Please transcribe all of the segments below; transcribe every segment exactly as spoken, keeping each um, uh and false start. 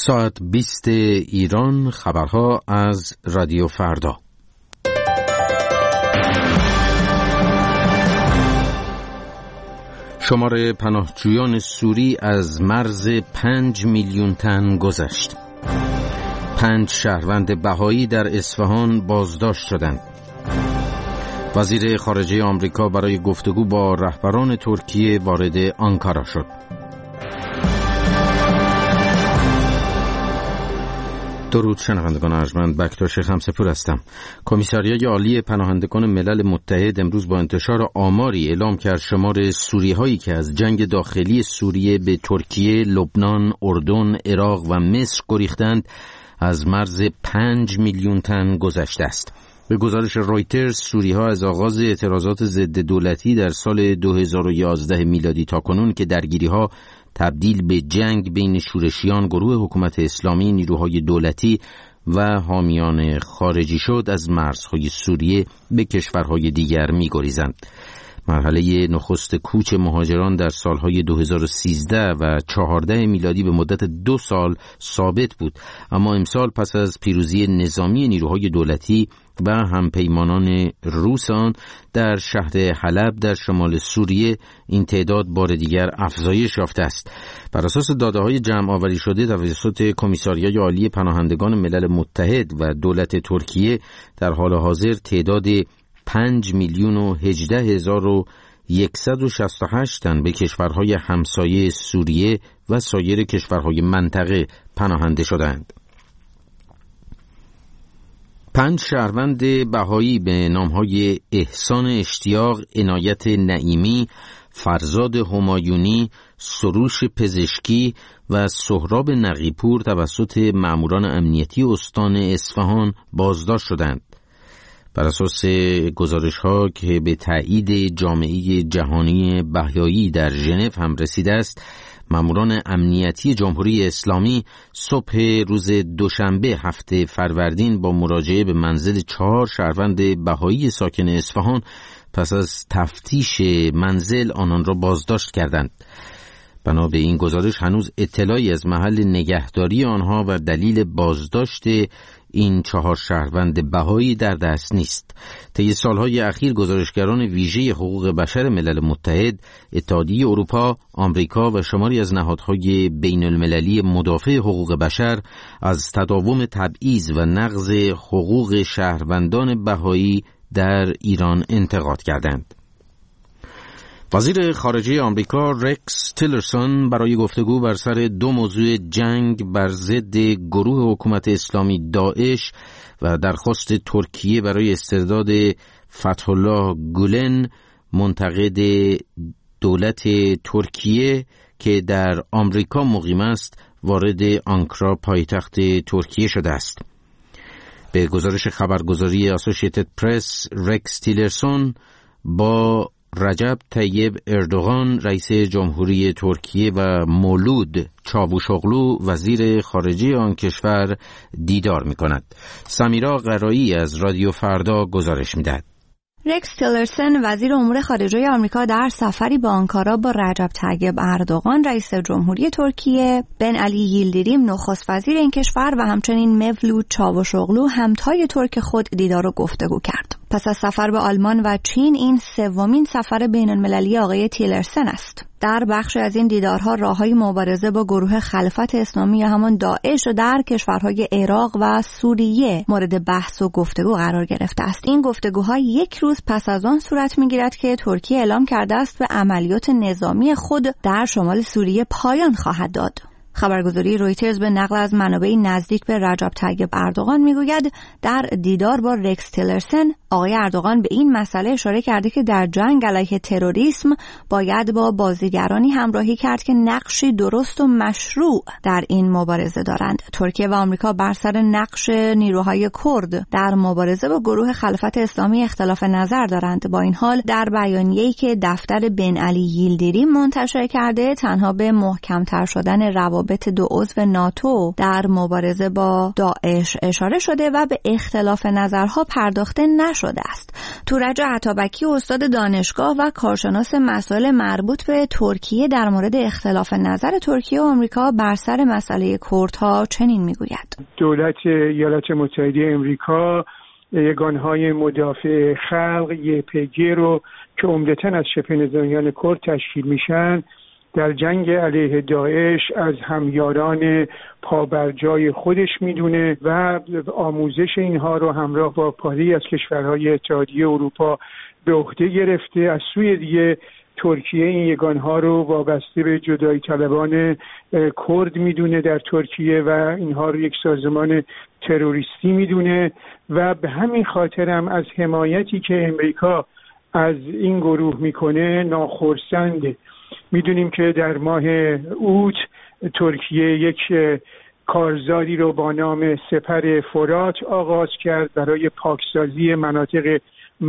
ساعت بیست ایران، خبرها از رادیو فردا. شمار پناهجویان سوری از مرز پنج میلیون تن گذشت. پنج شهروند بهایی در اصفهان بازداشت شدند. وزیر خارجه آمریکا برای گفتگو با رهبران ترکیه وارد آنکارا شد. درود شنوندگان ارجمند، بکتاش خمسپور هستم. کمیساریای عالی پناهندگان ملل متحد امروز با انتشار آماری اعلام کرد شمار سوری‌هایی که از جنگ داخلی سوریه به ترکیه، لبنان، اردن، عراق و مصر گریختند از مرز پنج میلیون تن گذشته است. به گزارش رویترز، سوری‌ها از آغاز اعتراضات ضد دولتی در سال دو هزار و یازده میلادی تا کنون که درگیری‌ها تبدیل به جنگ بین شورشیان، گروه حکومت اسلامی، نیروهای دولتی و حامیان خارجی شد، از مرزهای سوریه به کشورهای دیگر می‌گریزند. مرحله نخست کوچ مهاجران در سالهای دو هزار و سیزده و چهارده میلادی به مدت دو سال ثابت بود، اما امسال پس از پیروزی نظامی نیروهای دولتی و همپیمانان روس آن در شهر حلب در شمال سوریه این تعداد بار دیگر افزایش یافته است. بر اساس داده‌های جمع آوری شده توسط کمیساریای عالی پناهندگان ملل متحد و دولت ترکیه، در حال حاضر تعداد پنج میلیون و هجده هزار و یکصد و شصت و هشت تن به کشورهای همسایه سوریه و سایر کشورهای منطقه پناهنده شدند. پنج شهروند بهایی به نامهای احسان اشتیاق، عنایت نعیمی، فرزاد همایونی، سروش پزشکی و سهراب نقیپور توسط ماموران امنیتی استان اصفهان بازداشت شدند. بر اساس گزارش‌ها که به تایید جامعه جهانی بهایی در ژنو هم رسیده است، ماموران امنیتی جمهوری اسلامی صبح روز دوشنبه هفته فروردین با مراجعه به منزل چهار شهروند بهایی ساکن اصفهان پس از تفتیش منزل آنان را بازداشت کردند. بنا به این گزارش هنوز اطلاعی از محل نگهداری آنها و دلیل بازداشت این چهار شهروند بهایی در دست نیست. طی سالهای اخیر گزارشگران ویژه حقوق بشر ملل متحد، اتحادیه اروپا، آمریکا و شماری از نهادهای بین المللی مدافع حقوق بشر از تداوم تبعیض و نقض حقوق شهروندان بهایی در ایران انتقاد کردند. وزیر خارجه آمریکا رکس تیلرسون برای گفتگو بر سر دو موضوع جنگ بر ضد گروه حکومت اسلامی داعش و درخواست ترکیه برای استرداد فتح الله گولن، منتقد دولت ترکیه که در آمریکا مقیم است، وارد آنکارا پایتخت ترکیه شده است. به گزارش خبرگزاری اسوسییتد پرس، رکس تیلرسون با رجب طیب اردوغان رئیس جمهوری ترکیه و مولود چاوشوغلو وزیر خارجه آن کشور دیدار می‌کند. سمیرا قرایی از رادیو فردا گزارش می‌دهد. رکس تیلرسون وزیر امور خارجه آمریکا در سفری به آنکارا با رجب طیب اردوغان رئیس جمهوری ترکیه، بن علی ییلدیریم نخست وزیر این کشور و همچنین مولود چاوشوغلو همتای ترک خود دیدار و گفتگو کرد. پس از سفر به آلمان و چین، این سومین سفر بین المللی آقای تیلرسون است. در بخش از این دیدارها راههای مبارزه با گروه خلافت اسلامی یا همان داعش در کشورهای عراق و سوریه مورد بحث و گفتگو قرار گرفته است. این گفتگوها یک روز پس از آن صورت می‌گیرد که ترکیه اعلام کرده است به عملیات نظامی خود در شمال سوریه پایان خواهد داد. خبرگزاری رویترز به نقل از منابعی نزدیک به رجب طیب اردوغان میگوید در دیدار با رکس تیلرسون آقای اردوغان به این مسئله اشاره کرده که در جنگ علیه تروریسم باید با بازیگرانی همراهی کرد که نقشی درست و مشروع در این مبارزه دارند. ترکیه و آمریکا بر سر نقش نیروهای کرد در مبارزه با گروه خلافت اسلامی اختلاف نظر دارند. با این حال در بیانیه‌ای که دفتر بن علی ییلدیریم منتشر کرده، تنها به محکم‌تر شدن روابط روابط دو عضو ناتو در مبارزه با داعش اشاره شده و به اختلاف نظرها پرداخته نشده است. تورج عطابکی استاد دانشگاه و کارشناس مسائل مربوط به ترکیه در مورد اختلاف نظر ترکیه و آمریکا بر سر مسئله کردها چنین میگوید: دولت ایالات متحده آمریکا یگانهای مدافع خلق یه پی جی رو که عمدتاً از شبه نظامیان کرد تشکیل میشن در جنگ علیه داعش از همیاران پابرجای خودش میدونه و آموزش اینها رو همراه با پاری از کشورهای اتحادیه اروپا به عهده گرفته. از سوی دیگه ترکیه این یگانها رو وابسته به جدایی طلبان کرد میدونه در ترکیه و اینها رو یک سازمان تروریستی میدونه و به همین خاطر هم از حمایتی که امریکا از این گروه میکنه ناخرسنده. میدونیم که در ماه اوت ترکیه یک کارزاری رو با نام سپر فرات آغاز کرد برای پاکسازی مناطق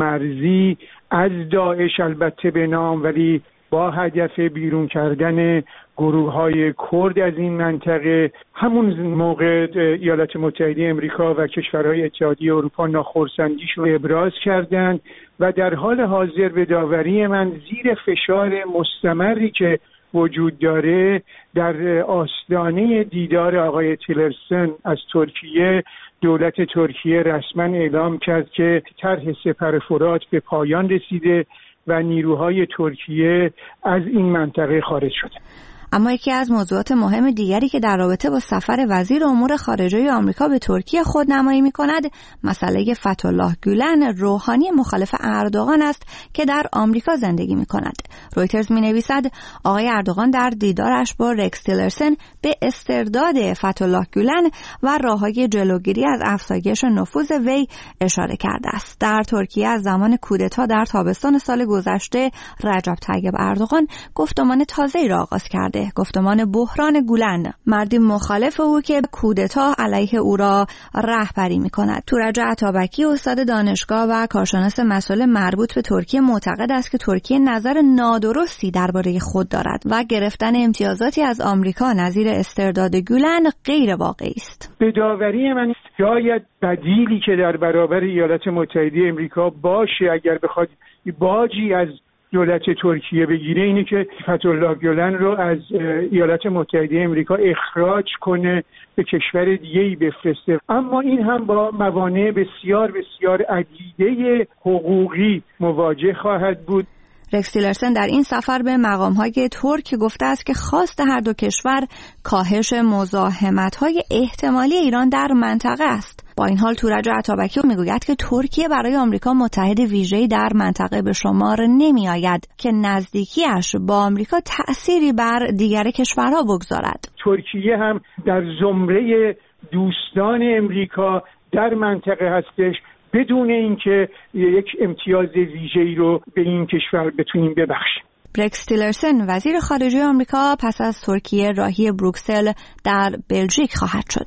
مرزی از داعش، البته به نام، ولی با هدف بیرون کردن گروه‌های کرد از این منطقه. همون موقع ایالات متحده آمریکا و کشورهای اتحادیه اروپا ناخرسندیش رو ابراز کردند و در حال حاضر به داوری من زیر فشار مستمری که وجود داره در آستانه دیدار آقای تیلرسن از ترکیه، دولت ترکیه رسما اعلام کرد که طرح سپر فرات به پایان رسیده و نیروهای ترکیه از این منطقه خارج شده. اما یکی از موضوعات مهم دیگری که در رابطه با سفر وزیر امور خارجه آمریکا به ترکیه خودنمایی می‌کند، مسئله فتح‌الله گولن، روحانی مخالف اردوغان است که در آمریکا زندگی می‌کند. رویترز می‌نویسد آقای اردوغان در دیدارش با رکس تیلرسن به استرداد فتح‌الله گولن و راه‌های جلوگیری از افزایش نفوذ وی اشاره کرده است. در ترکیه از زمان کودتا در تابستان سال گذشته رجب طیب اردوغان گفتمان تازه‌ای را آغاز کرده، گفتمان بحران گولن. مردی مخالف او که کودتا علیه او را رهبری می‌کند. تورج عطابکی استاد دانشگاه و کارشناس مسائل مربوط به ترکیه معتقد است که ترکیه نظر نادرستی درباره خود دارد و گرفتن امتیازاتی از آمریکا نظیر استرداد گولن غیر واقعی است. به داوری من شاید بدیلی که در برابر ایالات متحده آمریکا باشه اگر بخواد باجی از دولت ترکیه بگیره اینه که فتح‌الله گولن رو از ایالات متحده آمریکا اخراج کنه، به کشور دیگه‌ای بفرسته. اما این هم با موانع بسیار بسیار عدیده حقوقی مواجه خواهد بود. رکس تیلرسن در این سفر به مقام‌های ترک گفته است که خواست هر دو کشور کاهش مزاحمت‌های احتمالی ایران در منطقه است. با این حال تورج عطابکی میگوید که ترکیه برای آمریکا متحد ویژه‌ای در منطقه به شمار نمی‌آید که نزدیکیش با آمریکا تأثیری بر دیگر کشورها بگذارد. ترکیه هم در زمره دوستان امریکا در منطقه هستش بدون اینکه یک امتیاز ویژه‌ای رو به این کشور بتونیم ببخشیم. رکس تیلرسن وزیر خارجه آمریکا پس از ترکیه راهی بروکسل در بلژیک خواهد شد.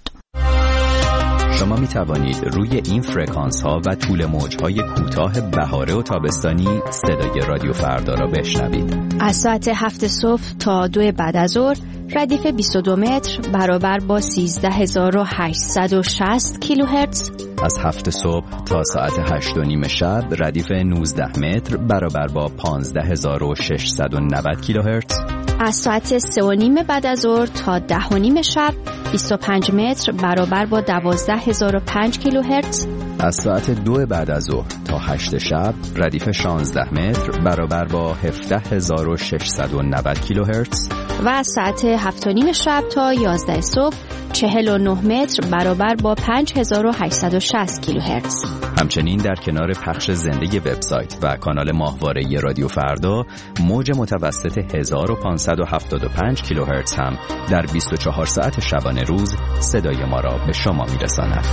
شما می توانید روی این فرکانس ها و طول موج های کوتاه بهاره و تابستانی صدای رادیو فردا را بشنوید. از ساعت هفت صبح تا دو بعد از ظهر ردیف بیست و دو متر برابر با سیزده هزار و هشتصد و شصت کیلوهرتز. از هفت صبح تا ساعت هشت و نیم شب ردیف نوزده متر برابر با پانزده هزار و ششصد و نود کیلوهرتز. از ساعت سه و نیم بعد از ظهر تا ده و نیم شب بیست و پنج متر برابر با دوازده هزار و پنج کیلوهرتز. از ساعت دو بعد از ظهر تا هشت شب ردیف شانزده متر برابر با هفده هزار و ششصد و نود کیلوهرتز. و از ساعت هفت و نیم شب تا یازده صبح چهل و نه متر برابر با پنج هزار و هشتصد و شصت کیلوهرتز. همچنین در کنار پخش زنده وبسایت و کانال ماهواره رادیو فردا موج متوسط هزار و پانصد و هفتاد و پنج کیلوهرتز هم در بیست و چهار ساعت شبانه روز صدای ما را به شما میرساند.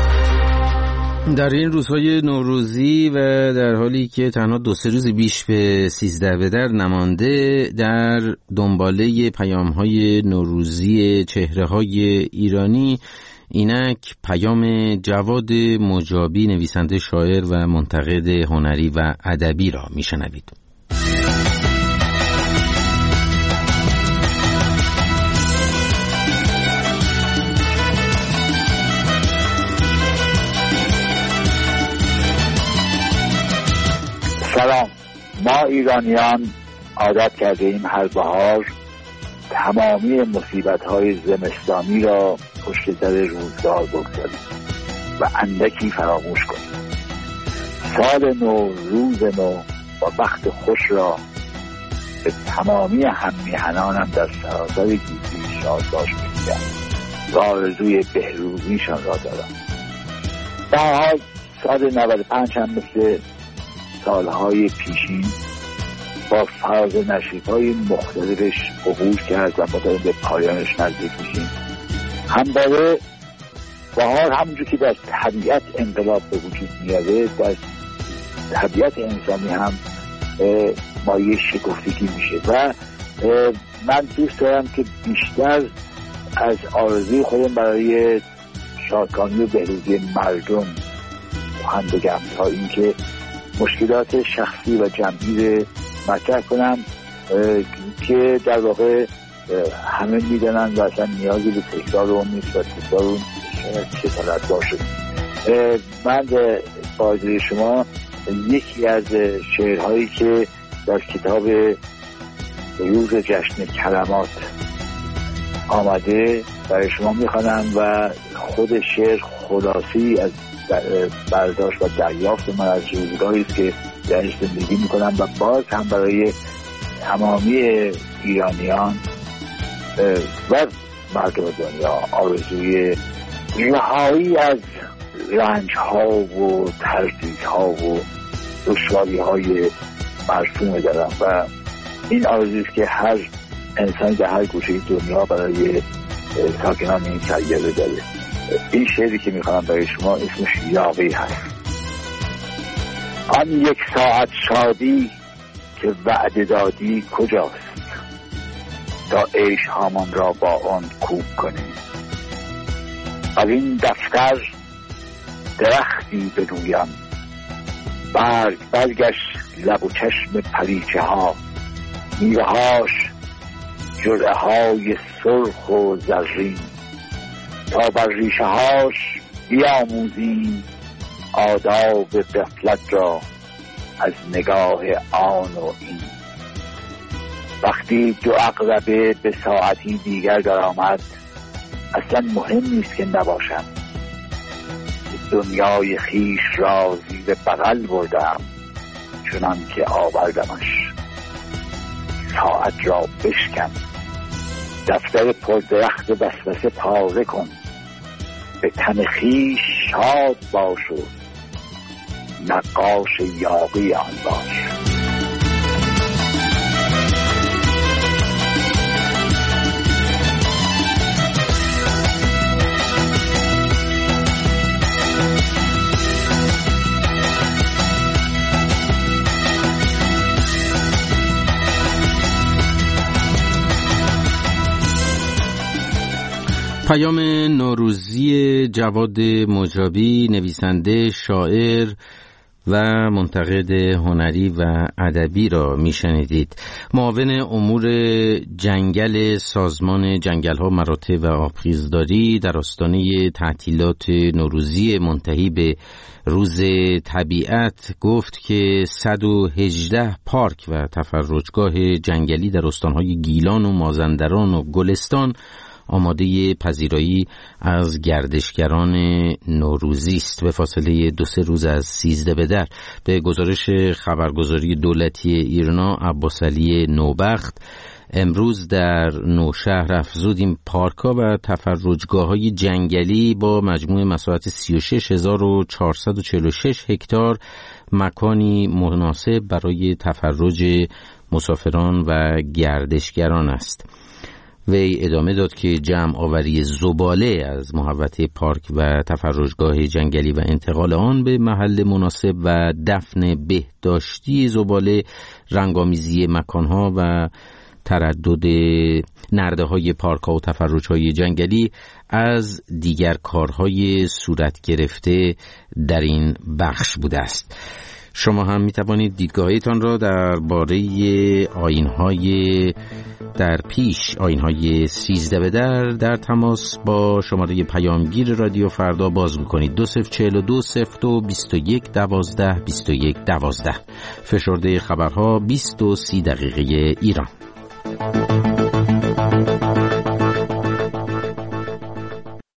در این روزهای نوروزی و در حالی که تنها دو سه روز بیش به سیزده به در نمانده، در دنباله پیام‌های نوروزی چهره‌های ایرانی، اینک پیام جواد مجابی، نویسنده، شاعر و منتقد هنری و ادبی را میشنوید. سلام. ما ایرانیان عادت کرده ایم هر بهار تمامی مصیبت‌های زمستانی را پشت سر روزگار بگذاریم و اندکی فراموش کنیم. سال نو، روز نو و بخت خوش را به تمامی هم‌میهنانم در سراسر گیتی شادباش می‌گویم و آرزوی بهروزیشان را دارم. در حال سال نود و پنج هم مثل سالهای پیشین با فراز و نشیب‌های مختلفش عبور کرد و مدام به پایانش نزدیک میشیم. همواره بهار همونجور که در طبیعت انقلاب به وجود میاره، در طبیعت انسانی هم مایه شکفتگی میشه و من دوست دارم که بیشتر از آرزوی خودم برای شادکامی و بهروزی مردم سخن بگم تا اینکه مشکلات شخصی و جمعی رو مطرح کنم که در واقع همه میدونن و اصلا نیازی به تکرار اون نیست و تکرار اون چه طلب باشه. من با اجازه شما یکی از شعرهایی که در کتاب روز جشن کلمات آمده برای شما میخوانم و خود شعر خلاصی از برداشت و دریافت من از روزگاری است که درش زندگی میکنم و باز هم برای تمامی ایرانیان و مردم دنیا آرزوی رهایی از رنج ها و تردید ها و دشواری های مرسوم دارم و این آرزوی است که هر انسانی در هر گوشه دنیا برای ساکنان این سیاره داره. این شعری که میخوام برای شما اسمش یاغی هست. آن یک ساعت شادی که وعده دادی کجاست تا عیش هامان را با آن کوب کنیم. از این دفتر درختی بدویم برگ برگشت لب و چشم پریچه ها، میوه هاش جرعه های سرخ و زرین، تا بر ریشه هاش بیاموزیم آداب غفلت را از نگاه آن و این. وقتی دو عقربه به ساعتی دیگر در آمد اصلا مهم نیست که نباشم. دنیای خیش را زیر بغل بردم چنان که آوردمش. ساعت را بشکن، دفتر پردرخت وسوسه پاره کن، به تن خیش شاد باش و نقاش یاغی آن باش. پیام نوروزی جواد مجابی، نویسنده، شاعر و منتقد هنری و ادبی را میشنیدید. معاون امور جنگل سازمان جنگل‌ها مراتع و آبخیزداری در آستانه تعطیلات نوروزی منتهی به روز طبیعت گفت که صد و هجده پارک و تفرجگاه جنگلی در استان‌های گیلان و مازندران و گلستان آماده پذیرایی از گردشگران نوروزی است. به فاصله دو سه روز از سیزده به در به گزارش خبرگزاری دولتی ایرنا عباسعلی نوبخت، امروز در نوشهر افزودیم پارک‌ها و تفرجگاه‌های جنگلی با مجموع مساحت سی و شش هزار و چهارصد و چهل و شش هکتار مکانی مناسب برای تفرج مسافران و گردشگران است. وی ادامه داد که جمع آوری زباله از محوطه پارک و تفرجگاه جنگلی و انتقال آن به محل مناسب و دفن بهداشتی زباله، رنگامیزی مکانها و تردد نرده‌های پارک‌ها و تفرج‌های جنگلی از دیگر کارهای صورت گرفته در این بخش بوده است. شما هم می توانید دیدگاهیتان را درباره آیین‌های در پیش، آیین‌های سیزده به در در تماس با شماره پیامگیر رادیو فردا بازگو کنید. دو صفر چهل و دو صفر دو بیست و یک دوازده بیست و یک دوازده. فشرده خبرها بیست و سی دقیقه ایران.